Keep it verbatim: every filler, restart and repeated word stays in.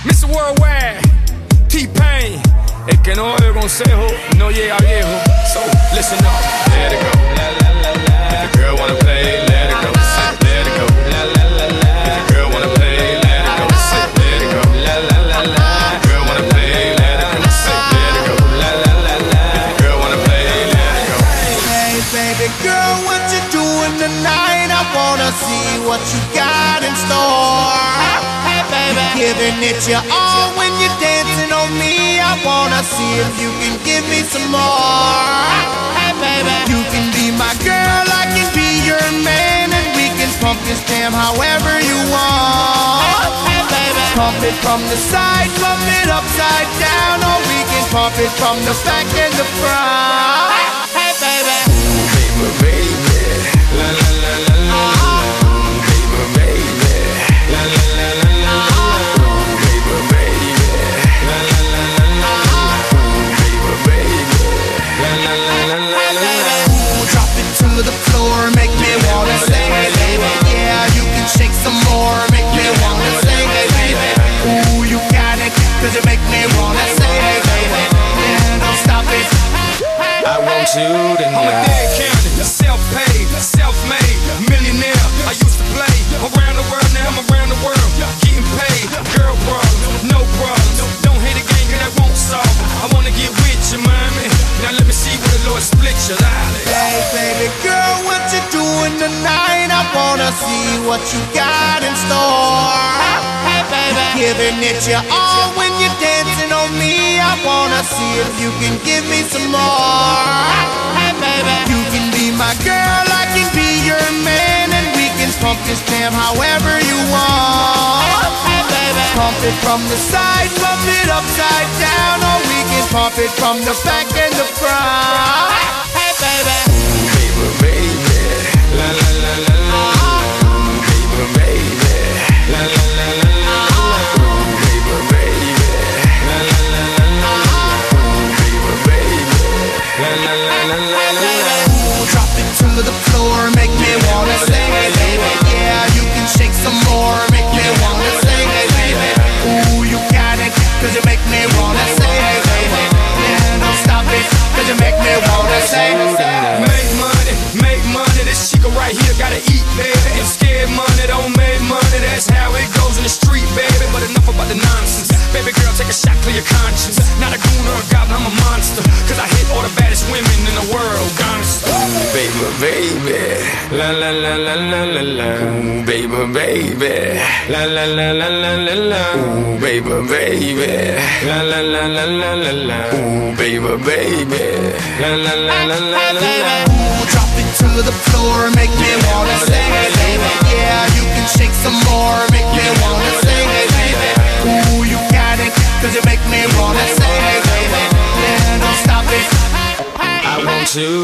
mister Worldwide, T-Pain. El que no oye consejo no llega viejo. So listen up, let it go. La la la la. If the girl wanna play, let it go. Let it go. La la la la. If the girl wanna play, let it go. Let it go. La la la la. If the girl wanna play, let it go. Let it go. La la la la. If the girl wanna play, let it go. Hey baby girl, what you doing tonight? I wanna see what you got in store. Hey baby, giving it your all when you're dancing on me. I wanna see if you can give me some more. Hey baby, you can be my girl, I can be your man, and we can pump this jam however you want. Hey baby, pump it from the side, pump it upside down, or we can pump it from the back and the front. Hey baby, baby, baby, la la la la la, baby, baby, la la la la la, baby, baby, la la la la la, baby, baby, la la la la la la. Drop it to the floor, make me wanna sing, baby. Yeah, you can shake some more, make me wanna sing, baby. Ooh, you got it, cause you make me wanna sing, baby. Yeah, don't stop it. I want you to know I'm a dead county, self-paid, self-made, millionaire. I used to play around the world, now I'm around the world, getting paid. Girl problems, no problems. Don't hate a game, cause I won't solve it. I wanna get with you, mommy. Now let me see where the Lord split your eyelids. Hey baby girl, what you doing tonight? I wanna see what you got in store. Hey baby, giving it your all when you're dancing on me. I wanna see if you can give me some more. Hey baby, you can be my girl, I can be your man, and we can pump this jam however you want. Hey baby, pump it from the side, pump it upside down, or we can pump it from the back and the front. Hey baby, baby, baby, la la la la la, baby, baby, la la la la la, baby, baby, la la la la la, baby, baby, la la la la la la. Drop it to the floor, make me wanna sing, baby. Yeah, you can shake some more, make me wanna sing, baby. Ooh, you got it, cause you make me wanna sing, baby. Yeah, don't stop it, cause you make me wanna sing. Make money, make money, this chica right here gotta eat, baby. And scared money don't make money, that's how it goes in the street, baby. But enough about the nonsense, baby girl, take a shot, clear your conscience. Not a goon or a goblin, I'm a monster, cause I hit all the baddest women in the world, honest. Ooh, baby, baby, la la la la la la la. Ooh, baby, baby, la la la la la la la. Ooh, baby, baby, la la la la la la la. Ooh, baby, baby, la la la la la la la. Ooh, drop it to the floor, make me wanna sing, baby. Yeah, you can shake some more, make me wanna sing, baby. Ooh, you got it, cause you make me wanna sing, baby. Yeah, don't stop it. I want you